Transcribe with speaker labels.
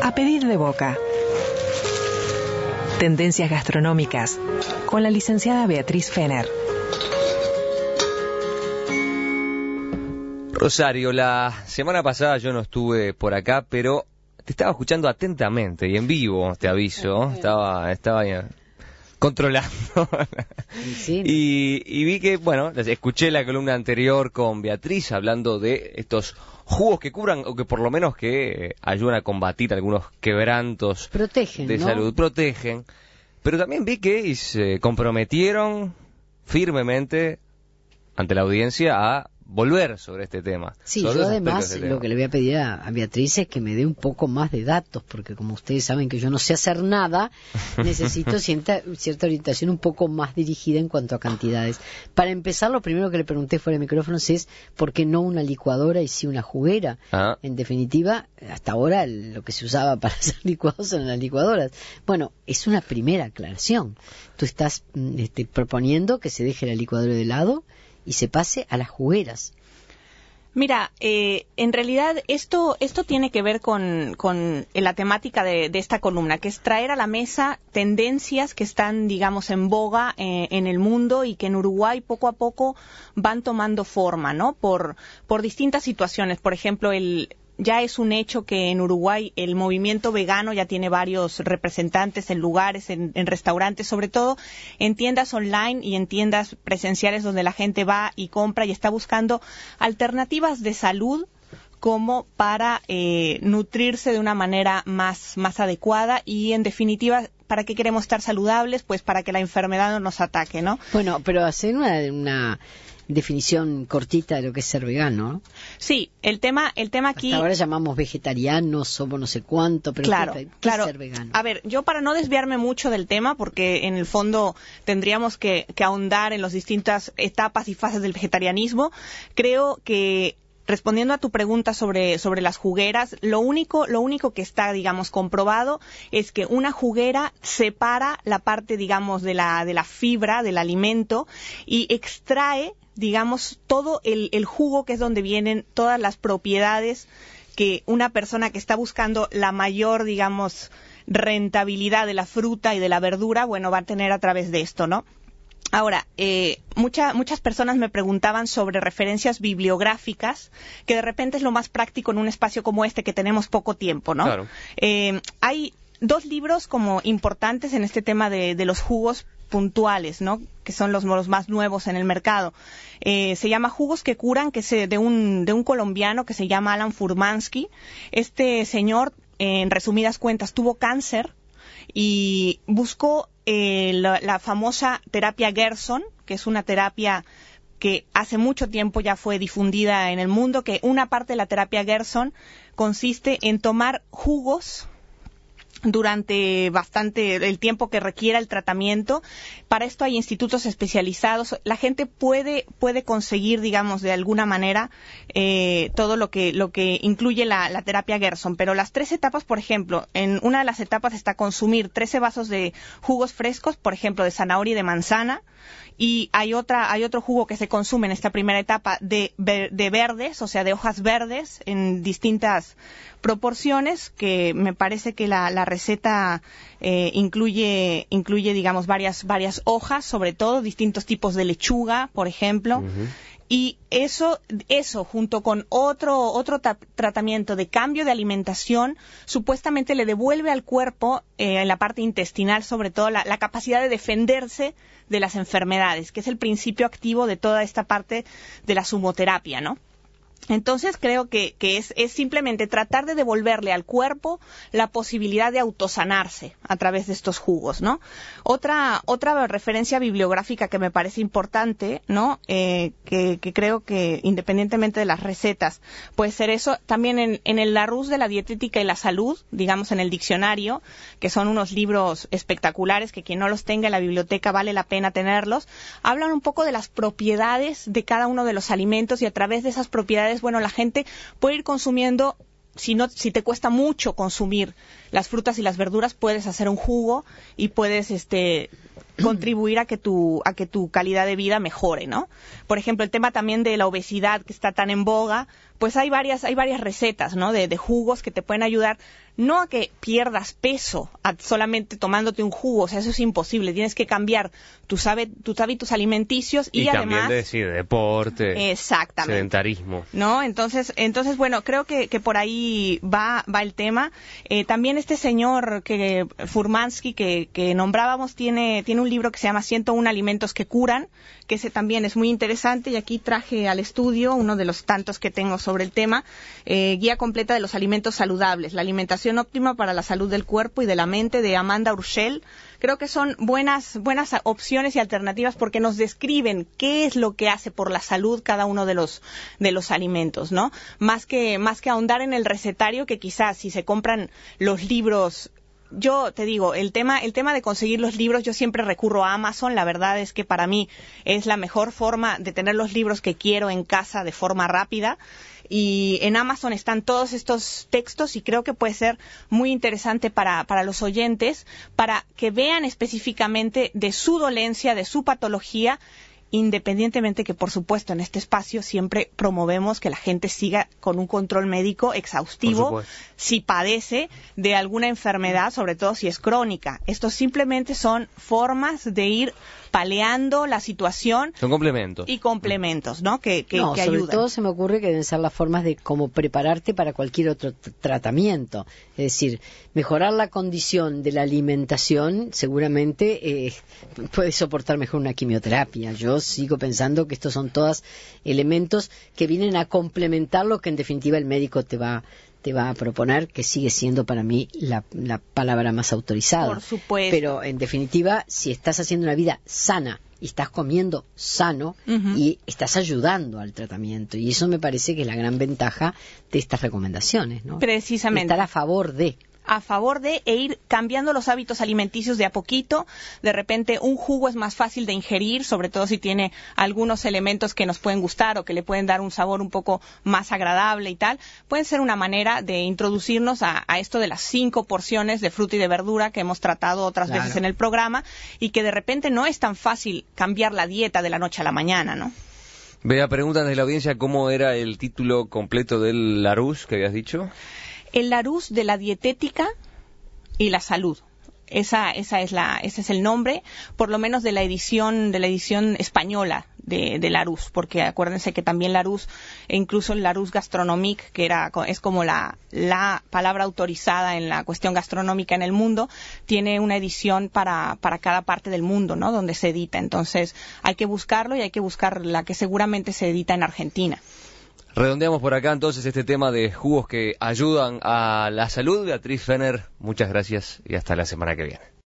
Speaker 1: A pedir de boca. Tendencias gastronómicas con la licenciada Beatriz Fener.
Speaker 2: Rosario, la semana pasada yo no estuve por acá, pero te estaba escuchando atentamente y en vivo, te aviso. Estaba controlando.
Speaker 3: Sí.
Speaker 2: Y vi que, bueno, escuché la columna anterior con Beatriz hablando de estos jugos que cubran, o que por lo menos que ayudan a combatir algunos quebrantos de salud, protegen. Pero también vi que se comprometieron firmemente ante la audiencia a volver sobre este tema.
Speaker 3: Sí, yo además lo que le voy a pedir a Beatriz es que me dé un poco más de datos, porque como ustedes saben que yo no sé hacer nada, necesito cierta orientación un poco más dirigida en cuanto a cantidades. Para empezar, lo primero que le pregunté fuera de micrófonos es ¿por qué no una licuadora y sí una juguera? En definitiva, hasta ahora lo que se usaba para hacer licuados eran las licuadoras. Bueno, es una primera aclaración. Tú estás proponiendo que se deje la licuadora de lado y se pase a las jugueras.
Speaker 4: Mira, en realidad esto tiene que ver con la temática de esta columna, que es traer a la mesa tendencias que están, digamos, en boga en el mundo y que en Uruguay poco a poco van tomando forma, ¿no? Por distintas situaciones. Por ejemplo, ya es un hecho que en Uruguay el movimiento vegano ya tiene varios representantes en lugares, en restaurantes, sobre todo en tiendas online y en tiendas presenciales donde la gente va y compra y está buscando alternativas de salud como para nutrirse de una manera más adecuada y, en definitiva, ¿para qué queremos estar saludables? Pues para que la enfermedad no nos ataque, ¿no?
Speaker 3: Bueno, pero hacer una definición cortita de lo que es ser vegano, ¿no?
Speaker 4: Sí, el tema aquí...
Speaker 3: Hasta ahora llamamos vegetarianos, somos no sé cuánto, pero
Speaker 4: claro,
Speaker 3: ¿qué
Speaker 4: claro.
Speaker 3: es ser vegano?
Speaker 4: A ver, yo para no desviarme mucho del tema, porque en el fondo tendríamos que ahondar en las distintas etapas y fases del vegetarianismo, creo que respondiendo a tu pregunta sobre las jugueras, lo único que está, digamos, comprobado es que una juguera separa la parte, digamos, de la fibra, del alimento, y extrae, digamos, todo el jugo, que es donde vienen todas las propiedades que una persona que está buscando la mayor, digamos, rentabilidad de la fruta y de la verdura, bueno, va a tener a través de esto, ¿no? Ahora, muchas personas me preguntaban sobre referencias bibliográficas, que de repente es lo más práctico en un espacio como este, que tenemos poco tiempo, ¿no?
Speaker 2: Claro.
Speaker 4: Hay dos libros como importantes en este tema de los jugos puntuales, ¿no? Que son los más nuevos en el mercado. Se llama Jugos que curan, que es de un colombiano que se llama Alan Furmansky. Este señor, en resumidas cuentas, tuvo cáncer y buscó la famosa terapia Gerson, que es una terapia que hace mucho tiempo ya fue difundida en el mundo, que una parte de la terapia Gerson consiste en tomar jugos durante el tiempo que requiera el tratamiento. Para esto hay institutos especializados. La gente puede conseguir, digamos, de alguna manera todo lo que incluye la terapia Gerson. Pero las 3 etapas, por ejemplo, en una de las etapas está consumir 13 vasos de jugos frescos, por ejemplo, de zanahoria y de manzana. Y hay otro jugo que se consume en esta primera etapa de verdes, o sea, de hojas verdes en distintas proporciones, que me parece que la receta incluye, digamos, varias hojas, sobre todo distintos tipos de lechuga, por ejemplo. Uh-huh. Y eso junto con otro tratamiento de cambio de alimentación, supuestamente le devuelve al cuerpo, en la parte intestinal sobre todo, la capacidad de defenderse de las enfermedades, que es el principio activo de toda esta parte de la sumoterapia, ¿no? Entonces creo que es simplemente tratar de devolverle al cuerpo la posibilidad de autosanarse a través de estos jugos, ¿no? Otra referencia bibliográfica que me parece importante, ¿no? Que creo que independientemente de las recetas puede ser eso, también en el Larousse de la dietética y la salud, digamos en el diccionario, que son unos libros espectaculares que quien no los tenga en la biblioteca vale la pena tenerlos, hablan un poco de las propiedades de cada uno de los alimentos y a través de esas propiedades, bueno, la gente puede ir consumiendo, si te cuesta mucho consumir las frutas y las verduras, puedes hacer un jugo y puedes contribuir a que tu calidad de vida mejore, ¿no? Por ejemplo, el tema también de la obesidad, que está tan en boga, pues hay varias recetas, ¿no? De jugos que te pueden ayudar, no a que pierdas peso solamente tomándote un jugo, o sea, eso es imposible, tienes que cambiar tus hábitos alimenticios y además...
Speaker 2: Y también de deporte,
Speaker 4: exactamente,
Speaker 2: sedentarismo.
Speaker 4: ¿No? Entonces, bueno, creo que por ahí va el tema. También este señor Furmansky que nombrábamos tiene un libro que se llama 101 alimentos que curan, que ese también es muy interesante, y aquí traje al estudio uno de los tantos que tengo sobre el tema, Guía completa de los alimentos saludables, la alimentación óptima para la salud del cuerpo y de la mente, de Amanda Urschel. Creo que son buenas opciones y alternativas porque nos describen qué es lo que hace por la salud cada uno de los alimentos, ¿no? Más que ahondar en el recetario, que quizás si se compran los libros. Yo te digo, el tema de conseguir los libros, yo siempre recurro a Amazon. La verdad es que para mí es la mejor forma de tener los libros que quiero en casa de forma rápida. Y en Amazon están todos estos textos y creo que puede ser muy interesante para los oyentes, para que vean específicamente de su dolencia, de su patología, independientemente que, por supuesto, en este espacio siempre promovemos que la gente siga con un control médico exhaustivo si padece de alguna enfermedad, sobre todo si es crónica. Estos simplemente son formas de ir paleando la situación.
Speaker 2: Son complementos.
Speaker 4: Y complementos, ¿no? Que
Speaker 3: sobre
Speaker 4: ayudan.
Speaker 3: todo se me ocurre que deben ser las formas de cómo prepararte para cualquier otro tratamiento. Es decir, mejorar la condición de la alimentación seguramente puede soportar mejor una quimioterapia. Yo sigo pensando que estos son todos elementos que vienen a complementar lo que en definitiva el médico te va a proponer, que sigue siendo para mí la palabra más autorizada.
Speaker 4: Por supuesto.
Speaker 3: Pero en definitiva, si estás haciendo una vida sana y estás comiendo sano, y estás ayudando al tratamiento, y eso me parece que es la gran ventaja de estas recomendaciones, ¿no?
Speaker 4: Precisamente.
Speaker 3: Estar a favor de
Speaker 4: ir cambiando los hábitos alimenticios de a poquito. De repente un jugo es más fácil de ingerir, sobre todo si tiene algunos elementos que nos pueden gustar o que le pueden dar un sabor un poco más agradable y tal. Puede ser una manera de introducirnos a esto de las 5 porciones de fruta y de verdura que hemos tratado otras veces en el programa, y que de repente no es tan fácil cambiar la dieta de la noche a la mañana, ¿no?
Speaker 2: Vea, preguntas de la audiencia, ¿cómo era el título completo del Larousse que habías dicho?
Speaker 4: El Larousse de la dietética y la salud. Ese es el nombre, por lo menos de la edición española de Larousse, porque acuérdense que también Larousse, e incluso el Larousse Gastronomique, que es como la palabra autorizada en la cuestión gastronómica en el mundo, tiene una edición para cada parte del mundo, ¿no? Donde se edita. Entonces hay que buscarlo, y hay que buscar la que seguramente se edita en Argentina.
Speaker 2: Redondeamos por acá entonces este tema de jugos que ayudan a la salud. Beatriz Fenner, muchas gracias y hasta la semana que viene.